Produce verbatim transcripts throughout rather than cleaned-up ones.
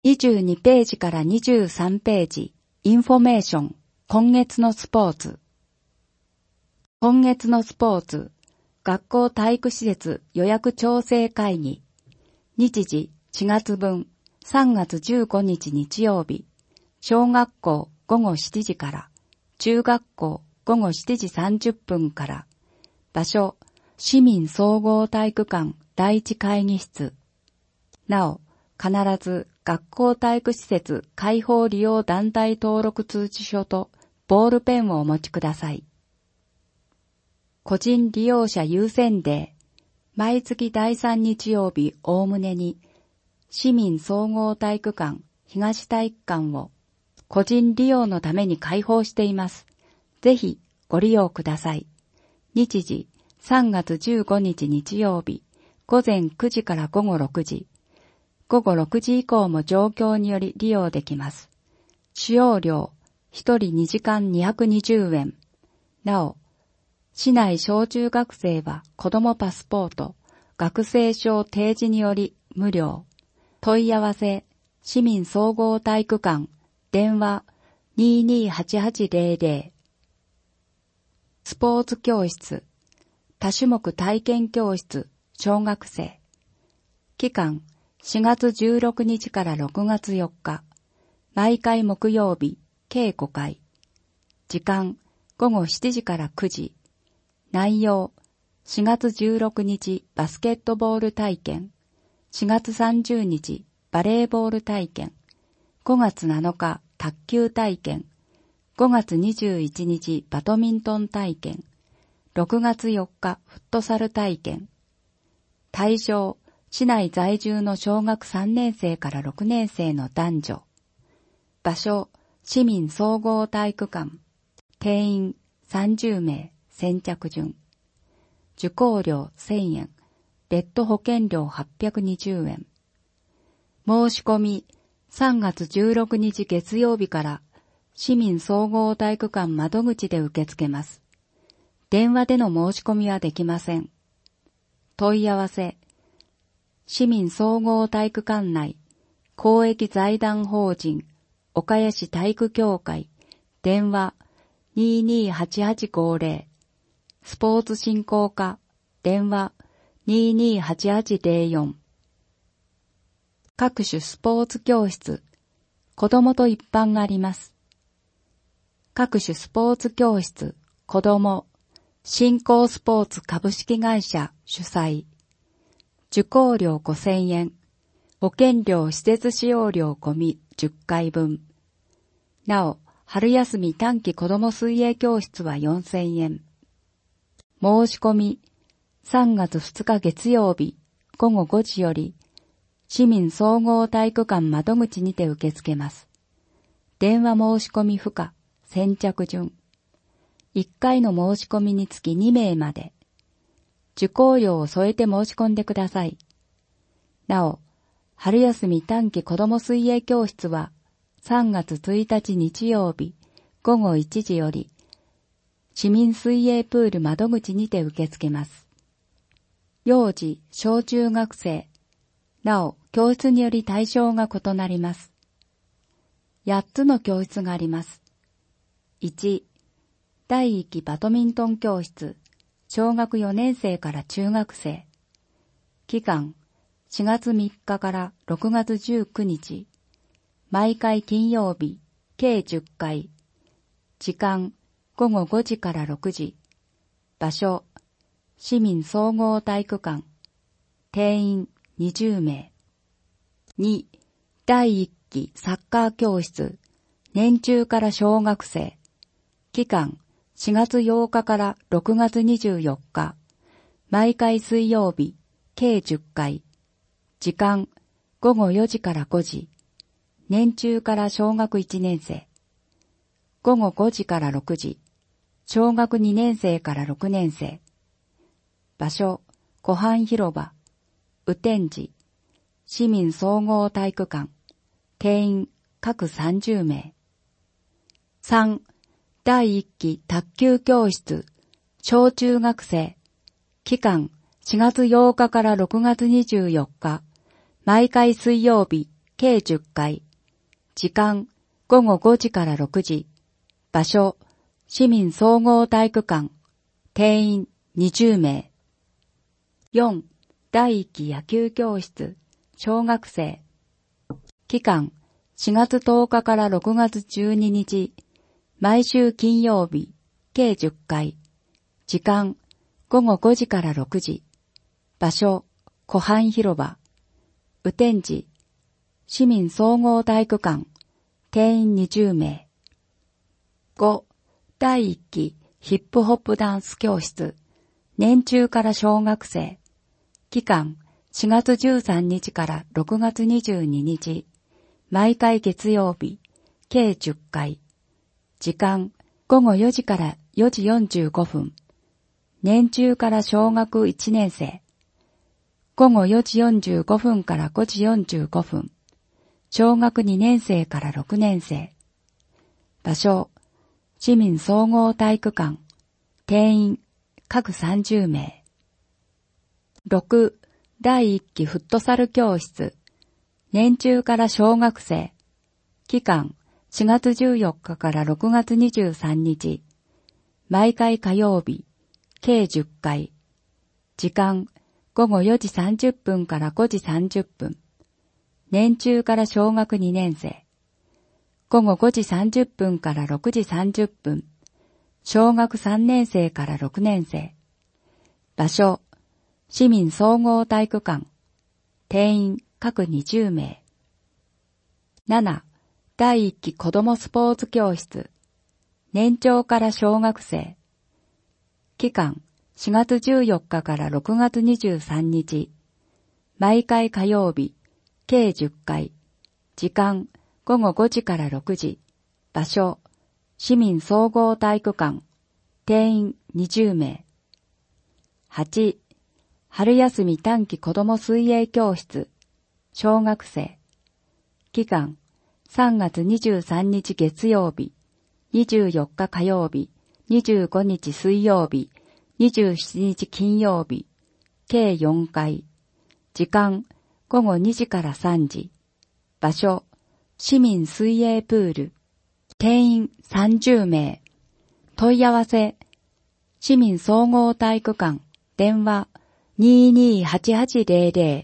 にじゅうにページからにじゅうさんページ、インフォメーション、今月のスポーツ。今月のスポーツ、学校体育施設予約調整会議。日時しがつぶん、さんがつじゅうごにち日曜日。小学校ごごしちじから、中学校ごごしちじさんじゅっぷんから。場所、市民総合体育館第一会議室。なお、必ず学校体育施設開放利用団体登録通知書とボールペンをお持ちください。個人利用者優先デー。毎月だいさん日曜日おおむねに、市民総合体育館東体育館を個人利用のために開放しています。ぜひご利用ください。日時さんがつじゅうごにち日曜日、ごぜんくじからごごろくじ。ごごろくじ以降も状況により利用できます。使用料、ひとりにじかんにひゃくにじゅうえん。なお、市内小中学生は子どもパスポート、学生証提示により無料。問い合わせ、市民総合体育館、電話 にーにーはちはちぜろぜろ。スポーツ教室、多種目体験教室、小学生。期間、しがつじゅうろくにちからろくがつよっか。毎回木曜日、計ごかい。時間、ごごしちじからくじ。内容、しがつじゅうろくにちバスケットボール体験。しがつさんじゅうにちバレーボール体験。ごがつなのか卓球体験。ごがつにじゅういちにちバドミントン体験。ろくがつよっかフットサル体験。対象、市内在住の小学さんねんせいからろくねんせいの男女。場所、市民総合体育館。定員さんじゅうめい、先着順。受講料せんえん。別途保険料はっぴゃくにじゅうえん。申し込み、さんがつじゅうろくにち月曜日から市民総合体育館窓口で受け付けます。電話での申し込みはできません。問い合わせ、市民総合体育館内、公益財団法人、岡谷市体育協会、電話 にーにーはちはちごぜろ、スポーツ振興課、電話 にーにーはちはちぜろよん。各種スポーツ教室、子どもと一般があります。各種スポーツ教室、子ども、振興スポーツ株式会社主催。受講料ごせんえん。保険料施設使用料込みじゅっかいぶん。なお、春休み短期子ども水泳教室はよんせんえん。申し込み、さんがつふつか月曜日、ごごごじより、市民総合体育館窓口にて受け付けます。電話申し込み不可、先着順。いっかいの申し込みにつきにめいまで。受講料を添えて申し込んでください。なお、春休み短期子ども水泳教室はさんがつついたち日曜日ごごいちじより市民水泳プール窓口にて受け付けます。幼児、小中学生。なお、教室により対象が異なります。やっつの教室があります。いち、第一期バドミントン教室。小学よねんせいから中学生。期間、しがつみっかからろくがつじゅうくにち。毎回金曜日、計じゅっかい。時間、ごごごじからろくじ。場所、市民総合体育館。定員にじゅうめい。に、第一期サッカー教室。年中から小学生。期間、しがつようかからろくがつにじゅうよっか。毎回水曜日、計じゅっかい。時間、ごごよじからごじ。年中から小学いちねんせい。ごごごじからろくじ。小学にねんせいからろくねんせい。場所、湖畔広場。雨天時。市民総合体育館。定員、各さんじゅうめい。さん、第一期卓球教室。小中学生。期間、しがつようかからろくがつにじゅうよっか。毎回水曜日、 計じゅっかい。時間、ごごごじからろくじ。場所、市民総合体育館。定員にじゅうめい。よん、第一期野球教室、小学生。期間、しがつとおかからろくがつじゅうににち。毎週金曜日、計じゅっかい。時間、ごごごじからろくじ。場所、湖畔広場。雨天時、市民総合体育館。定員にじゅうめい。ご、第一期ヒップホップダンス教室。年中から小学生。期間、しがつじゅうさんにちからろくがつにじゅうににち。毎回月曜日、計じゅっかい。時間、ごごよじからよじよんじゅうごふん。年中から小学いちねんせい。ごごよじよんじゅうごふんからごじよんじゅうごふん。小学にねんせいからろくねんせい。場所、市民総合体育館。定員、各さんじゅうめい。ろく、第一期フットサル教室。年中から小学生。期間、しがつじゅうよっかからろくがつにじゅうさんにち。毎回火曜日、計じゅっかい。時間、ごごよじさんじゅっぷんからごじさんじゅっぷん。年中から小学にねんせい。ごごごじさんじゅっぷんからろくじさんじゅっぷん。小学さんねんせいからろくねんせい。場所、市民総合体育館。定員、各にじゅうめい。なな、第一期子どもスポーツ教室。年長から小学生。期間、しがつじゅうよっかからろくがつにじゅうさんにち。毎回火曜日、計じゅっかい。時間、ごごごじからろくじ。場所、市民総合体育館。定員にじゅうめい。はち、春休み短期子ども水泳教室。小学生。期間、さんがつにじゅうさんにち月曜日、にじゅうよっか火曜日、にじゅうごにち水曜日、にじゅうしちにち金曜日、計よんかい。時間、ごごにじからさんじ。場所、市民水泳プール。定員さんじゅうめい。問い合わせ、市民総合体育館、電話 にーにーはちはちぜろぜろ。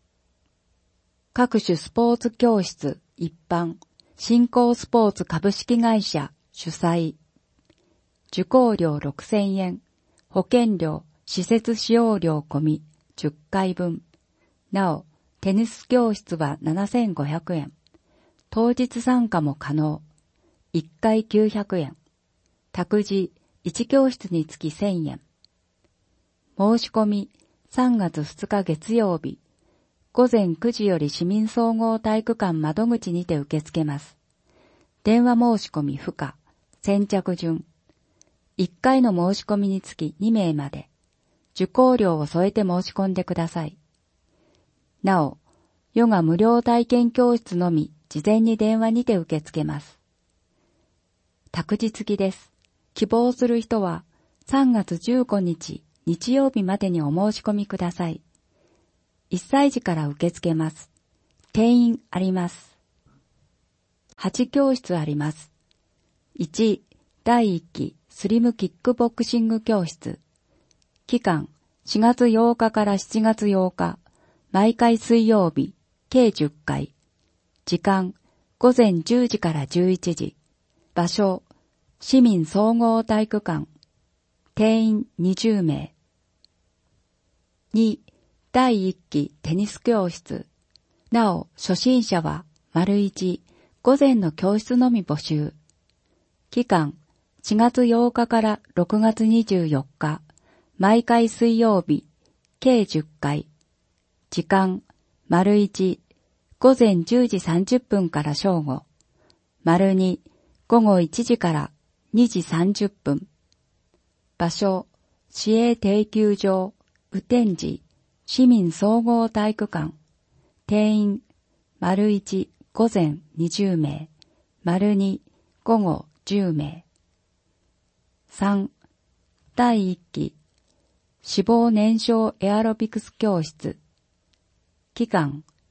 各種スポーツ教室、一般、新興スポーツ株式会社、主催。受講料ろくせんえん、保険料、施設使用料込み、じゅっかいぶん。なお、テニス教室はななせんごひゃくえん。当日参加も可能。いっかいきゅうひゃくえん。託児、いち教室につきせんえん。申し込み、さんがつふつか月曜日。ごぜんくじより市民総合体育館窓口にて受け付けます。電話申し込み不可。先着順。いっかいの申し込みにつきにめいまで。受講料を添えて申し込んでください。なお、ヨガ無料体験教室のみ事前に電話にて受け付けます。託児付きです。希望する人はさんがつじゅうごにち日曜日までにお申し込みください。いっさいじから受け付けます。定員あります。はち教室あります。いち、第一期スリムキックボクシング教室。期間、しがつようかからしちがつようか。毎回水曜日、計じゅっかい。時間、ごぜんじゅうじからじゅういちじ。場所、市民総合体育館。定員にじゅうめい。に、第一期テニス教室。なお、初心者は、丸一、午前の教室のみ募集。期間、しがつようかからろくがつにじゅうよっか。毎回水曜日、計じゅっかい。時間、丸一、午前じゅうじさんじゅっぷんから正午。丸二、午後いちじからにじさんじゅっぷん。場所、市営定休場、雨天時、市民総合体育館。定員、丸一、午前にじゅうめい。丸二、午後じゅうめい。さん、第一期、脂肪燃焼エアロビクス教室。期間、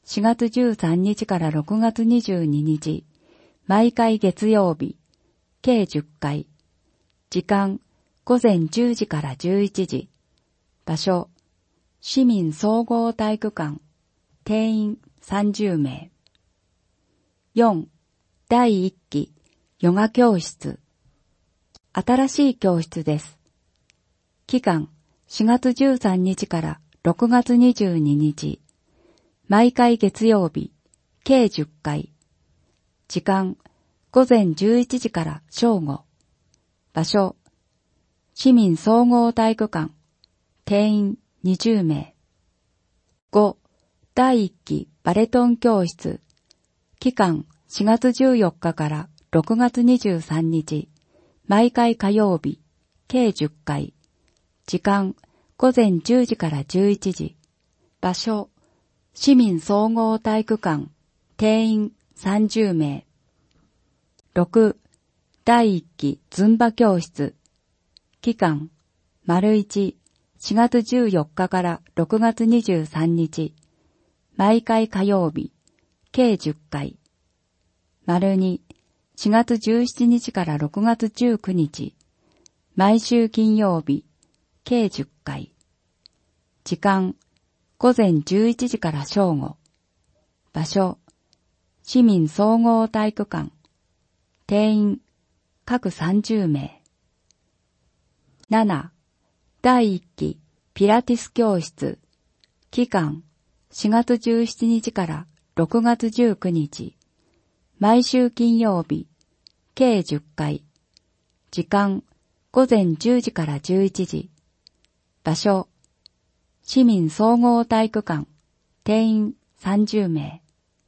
しがつじゅうさんにちからろくがつにじゅうににち、毎回月曜日、計じゅっかい。時間、午前じゅうじからじゅういちじ。場所、市民総合体育館。定員さんじゅうめい。よん、だいいっきヨガ教室。新しい教室です。期間、しがつじゅうさんにちからろくがつにじゅうににち。毎回月曜日、計じゅっかい。時間、午前じゅういちじから正午。場所、市民総合体育館。定員にじゅうめい。ご、だいいっきバレトン教室。期間しがつじゅうよっかからろくがつにじゅうさんにち。毎回火曜日、計じゅっかい。時間午前じゅうじからじゅういちじ。場所、市民総合体育館。定員さんじゅうめい。ろく、だいいっきズンバ教室。期間、丸いち、しがつじゅうよっかからろくがつにじゅうさんにち。毎回火曜日、計じゅっかい。丸に、しがつじゅうしちにちからろくがつじゅうくにち。毎週金曜日、計じゅっかい。時間、午前じゅういちじから正午。場所、市民総合体育館。定員、各さんじゅうめい。なな、だいいっきピラティス教室。期間、しがつじゅうしちにちからろくがつじゅうくにち。毎週金曜日、計じゅっかい。時間、午前じゅうじからじゅういちじ。場所、市民総合体育館。定員さんじゅうめい。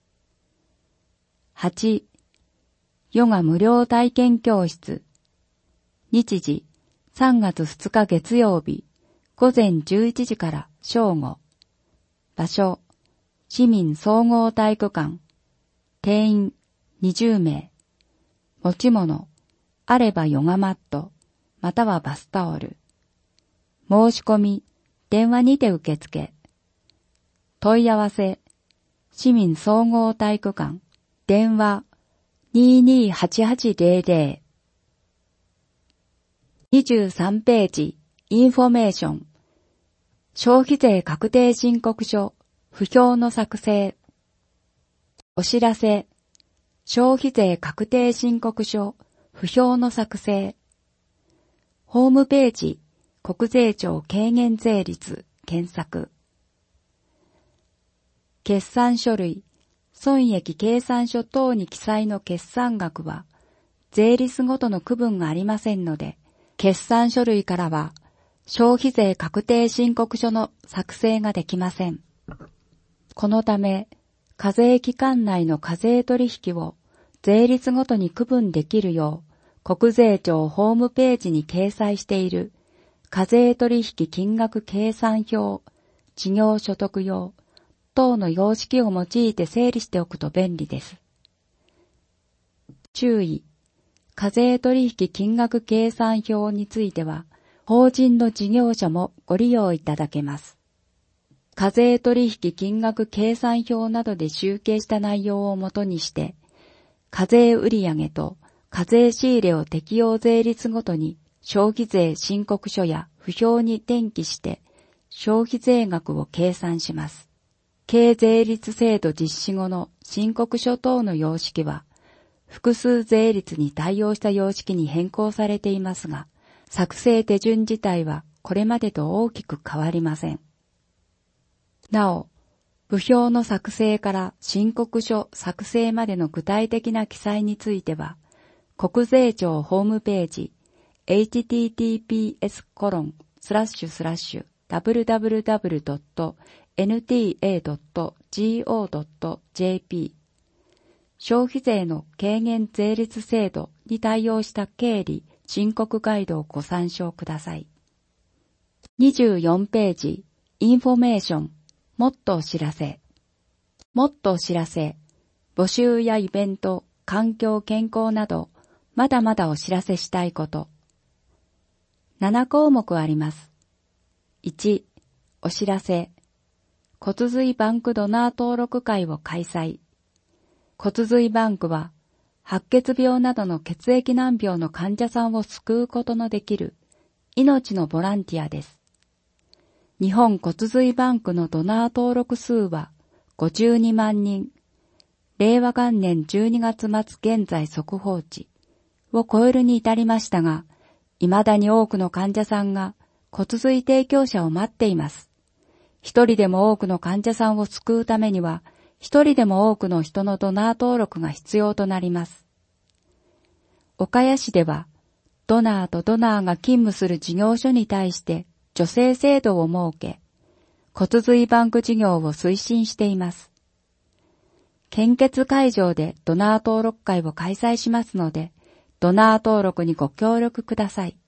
はち、ヨガ無料体験教室。日時、さんがつふつか月曜日、午前じゅういちじから正午。場所、市民総合体育館。定員にじゅうめい。持ち物、あればヨガマット、またはバスタオル。申し込み、電話にて受付。問い合わせ、市民総合体育館。電話、にーにーはちはちぜろぜろ。にじゅうさんページ、インフォメーション。消費税確定申告書、不評の作成。お知らせ、消費税確定申告書、不評の作成。ホームページ、国税庁軽減税率、検索。決算書類、損益計算書等に記載の決算額は、税率ごとの区分がありませんので、決算書類からは、消費税確定申告書の作成ができません。このため、課税期間内の課税取引を税率ごとに区分できるよう、国税庁ホームページに掲載している課税取引金額計算表、事業所得用等の様式を用いて整理しておくと便利です。注意、課税取引金額計算表については、法人の事業者もご利用いただけます。課税取引金額計算表などで集計した内容をもとにして、課税売上と課税仕入れを適用税率ごとに消費税申告書や不評に転記して消費税額を計算します。軽税率制度実施後の申告書等の様式は、複数税率に対応した様式に変更されていますが、作成手順自体はこれまでと大きく変わりません。なお、不評の作成から申告書作成までの具体的な記載については、国税庁ホームページ エイチティーティーピーエスコロンスラッシュスラッシュダブリュダブリュダブリュドットエヌティーエードットゴードットジェーピー 消費税の軽減税率制度に対応した経理申告ガイドをご参照ください。にじゅうよんページ、インフォメーション、もっとお知らせ。もっとお知らせ、募集やイベント、環境健康など、まだまだお知らせしたいこと。ななこうもくあります。いち、お知らせ。 骨髄バンクドナー登録会を開催。骨髄バンクは、白血病などの血液難病の患者さんを救うことのできる命のボランティアです。日本骨髄バンクのドナー登録数はごじゅうにまんにん、令和元年じゅうにがつ末現在速報値を超えるに至りましたが、未だに多くの患者さんが骨髄提供者を待っています。一人でも多くの患者さんを救うためには、一人でも多くの人のドナー登録が必要となります。岡谷市では、ドナーとドナーが勤務する事業所に対して助成制度を設け、骨髄バンク事業を推進しています。献血会場でドナー登録会を開催しますので、ドナー登録にご協力ください。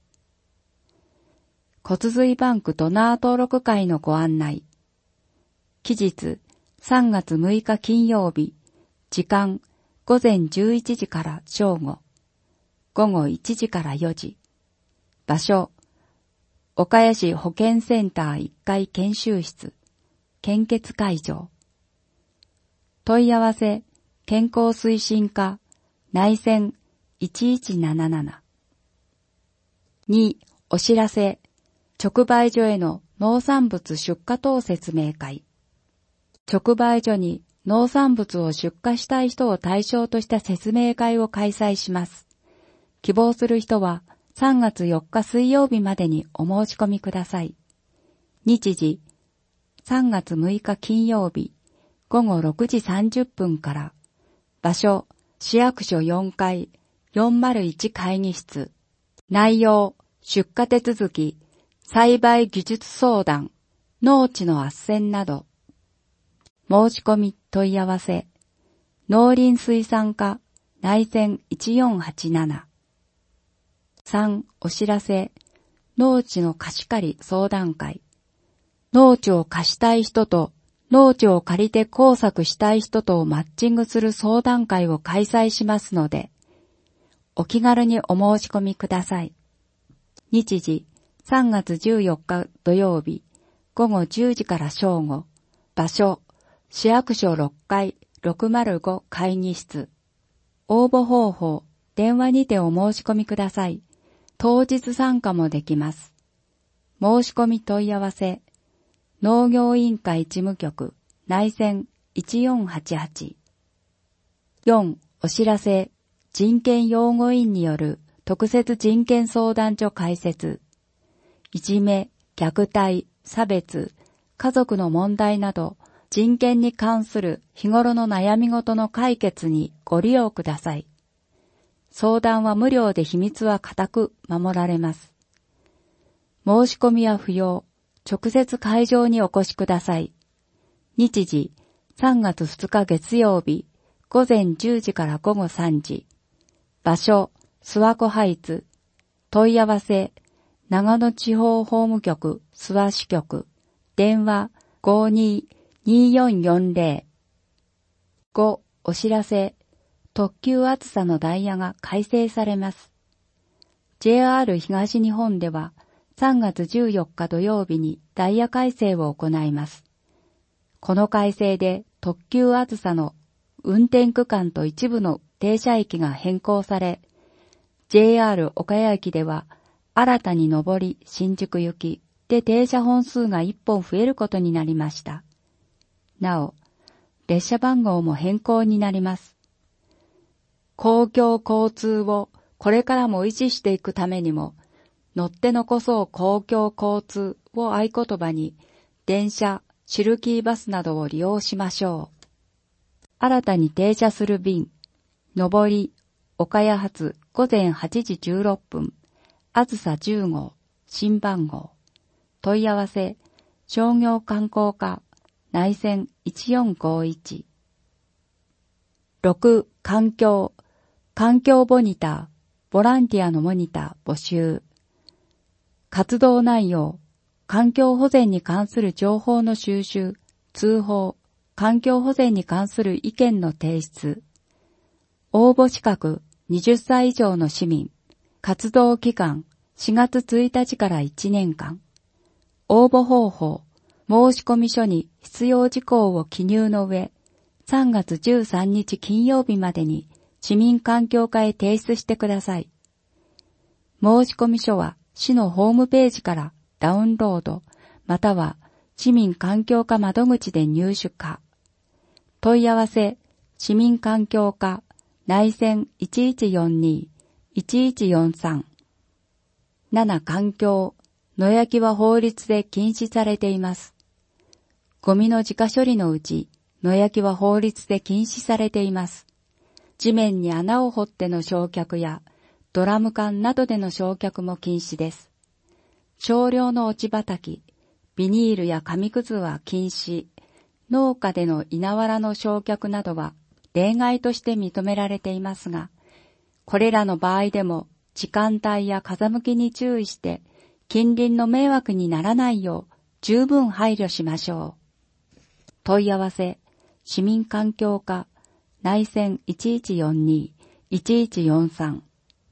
骨髄バンクドナー登録会のご案内。期日さんがつむいか金曜日、時間ごぜんじゅういちじから正午、午後いちじからよじ。場所、岡谷市保健センターいっかい研修室、献血会場。問い合わせ、健康推進課、内線いちいちなななな。に、お知らせ、直売所への農産物出荷等説明会。直売所に農産物を出荷したい人を対象とした説明会を開催します。希望する人はさんがつよっか水曜日までにお申し込みください。日時、さんがつむいか金曜日、ごごろくじさんじゅっぷんから。場所、市役所よんかい、よんまるいち会議室。内容、出荷手続き、栽培技術相談、農地の斡旋など。申し込み問い合わせ、農林水産課内線いちよんはちなな。さん、お知らせ、農地の貸し借り相談会。農地を貸したい人と農地を借りて工作したい人とをマッチングする相談会を開催しますので、お気軽にお申し込みください。日時、さんがつじゅうよっか土曜日、ごごじゅうじから正午。場所、市役所ろっかいろくまるご会議室。応募方法、電話にてお申し込みください。当日参加もできます。申し込み問い合わせ、農業委員会事務局内線いちよんはちはち。よん、お知らせ、人権擁護員による特設人権相談所開設。いじめ、虐待、差別、家族の問題など、人権に関する日頃の悩み事の解決にご利用ください。相談は無料で秘密は固く守られます。申し込みは不要。直接会場にお越しください。日時、さんがつふつか月曜日、ごぜんじゅうじからごごさんじ。場所、諏訪湖ハイツ。問い合わせ、長野地方法務局諏訪支局。電話 ごにーにーよんよんぜろ。ご、お知らせ、特急あずさのダイヤが改正されます。ジェイアール 東日本では、さんがつじゅうよっか土曜日にダイヤ改正を行います。この改正で特急あずさの運転区間と一部の停車駅が変更され、ジェイアール 岡谷駅では新たに上り新宿行きで停車本数がいっぽん増えることになりました。なお、列車番号も変更になります。公共交通をこれからも維持していくためにも、乗って残そう公共交通を合言葉に、電車、シルキーバスなどを利用しましょう。新たに停車する便、上り、岡谷発ごぜんはちじじゅうろっぷん、あずさじゅうごう、新番号。問い合わせ、商業観光課、内線いちよんごいち。ろく、環境、環境モニター、ボランティアのモニター募集。活動内容、環境保全に関する情報の収集、通報、環境保全に関する意見の提出。応募資格、はたち以上の市民。活動期間、しがつついたちからいちねんかん。応募方法、 申込書に必要事項を記入の上、さんがつじゅうさんにち金曜日までに市民環境課へ提出してください。申込書は市のホームページからダウンロード、または市民環境課窓口で入手可。問い合わせ、市民環境課、内線 いちいちよんに いちいちよんさん。なな環境、野焼きは法律で禁止されています。ゴミの自家処理のうち、野焼きは法律で禁止されています。地面に穴を掘っての焼却や、ドラム缶などでの焼却も禁止です。少量の落ち畑、ビニールや紙くずは禁止。農家での稲わらの焼却などは例外として認められていますが、これらの場合でも時間帯や風向きに注意して近隣の迷惑にならないよう十分配慮しましょう。問い合わせ、市民環境課、内線 いちいちよんに いちいちよんさん。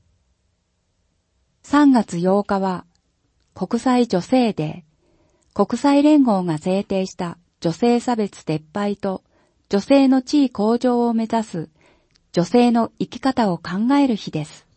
さんがつようかは国際女性デー。国際連合が制定した女性差別撤廃と女性の地位向上を目指す女性の生き方を考える日です。